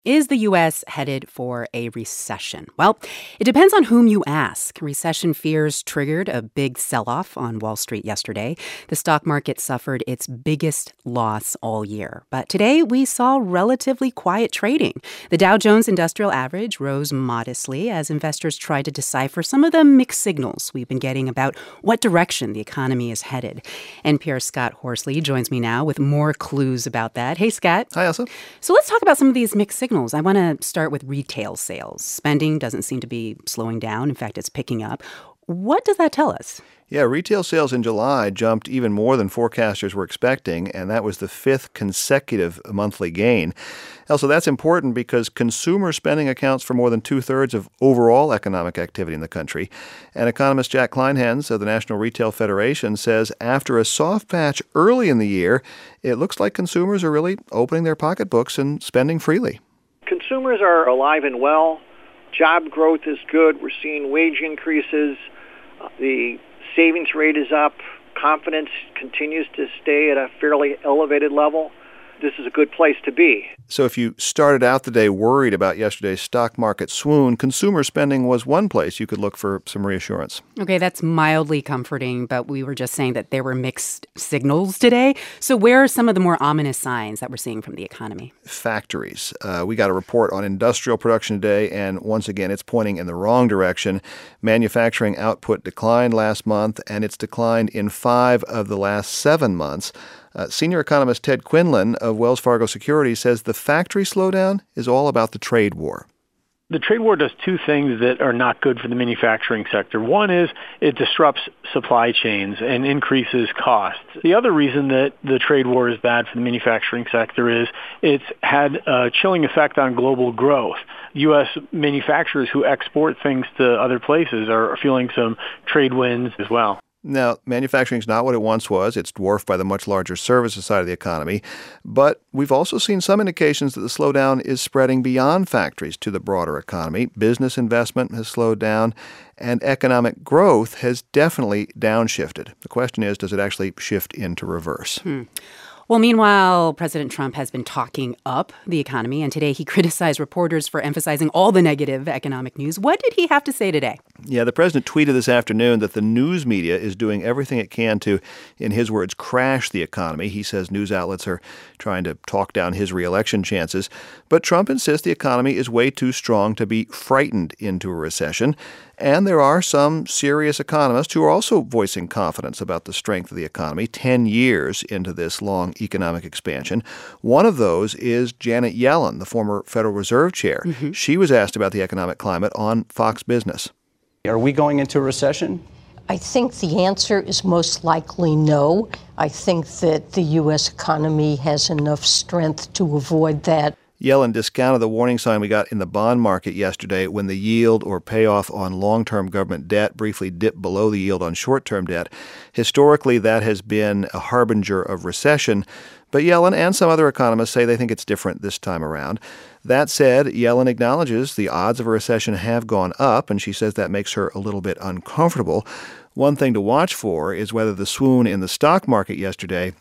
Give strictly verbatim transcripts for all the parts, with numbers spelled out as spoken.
Is the U S headed for a recession? Well, it depends on whom you ask. Recession fears triggered a big sell-off on Wall Street yesterday. The stock market suffered its biggest loss all year. But today, we saw relatively quiet trading. The Dow Jones Industrial Average rose modestly as investors tried to decipher some of the mixed signals we've been getting about what direction the economy is headed. N P R's Scott Horsley joins me now with more clues about that. Hey, Scott. Hi, Elsa. So let's talk about some of these mixed signals. I want to start with retail sales. Spending doesn't seem to be slowing down. In fact, it's picking up. What does that tell us? Yeah, retail sales in July jumped even more than forecasters were expecting, and that was the fifth consecutive monthly gain. Also, that's important because consumer spending accounts for more than two-thirds of overall economic activity in the country. And economist Jack Kleinhans of the National Retail Federation says after a soft patch early in the year, it looks like consumers are really opening their pocketbooks and spending freely. Consumers are alive and well. Job growth is good. We're seeing wage increases. Uh, the savings rate is up. Confidence continues to stay at a fairly elevated level. This is a good place to be. So if you started out the day worried about yesterday's stock market swoon, consumer spending was one place you could look for some reassurance. Okay, that's mildly comforting, but we were just saying that there were mixed signals today. So where are some of the more ominous signs that we're seeing from the economy? Factories. Uh, we got a report on industrial production today, and once again, it's pointing in the wrong direction. Manufacturing output declined last month, and it's declined in five of the last seven months. Uh, senior economist Ted Quinlan of Wells Fargo Securities says the factory slowdown is all about the trade war. The trade war does two things that are not good for the manufacturing sector. One is it disrupts supply chains and increases costs. The other reason that the trade war is bad for the manufacturing sector is it's had a chilling effect on global growth. U S manufacturers who export things to other places are feeling some trade winds as well. Now, manufacturing is not what it once was. It's dwarfed by the much larger services side of the economy. But we've also seen some indications that the slowdown is spreading beyond factories to the broader economy. Business investment has slowed down, and economic growth has definitely downshifted. The question is, does it actually shift into reverse? Hmm. Well, meanwhile, President Trump has been talking up the economy, and today he criticized reporters for emphasizing all the negative economic news. What did he have to say today? Yeah, the president tweeted this afternoon that the news media is doing everything it can to, in his words, crash the economy. He says news outlets are trying to talk down his reelection chances. But Trump insists the economy is way too strong to be frightened into a recession. And there are some serious economists who are also voicing confidence about the strength of the economy ten years into this long economic expansion. One of those is Janet Yellen, the former Federal Reserve Chair. Mm-hmm. She was asked about the economic climate on Fox Business. Are we going into a recession? I think the answer is most likely no. I think that the U S economy has enough strength to avoid that. Yellen discounted the warning sign we got in the bond market yesterday when the yield or payoff on long-term government debt briefly dipped below the yield on short-term debt. Historically, that has been a harbinger of recession, but Yellen and some other economists say they think it's different this time around. That said, Yellen acknowledges the odds of a recession have gone up, and she says that makes her a little bit uncomfortable. One thing to watch for is whether the swoon in the stock market yesterday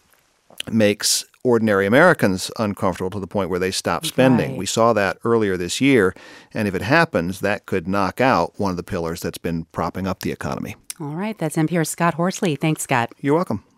makes ordinary Americans uncomfortable to the point where they stop spending. Right. We saw that earlier this year, and if it happens, that could knock out one of the pillars that's been propping up the economy. All right, that's N P R's Scott Horsley. Thanks, Scott. You're welcome.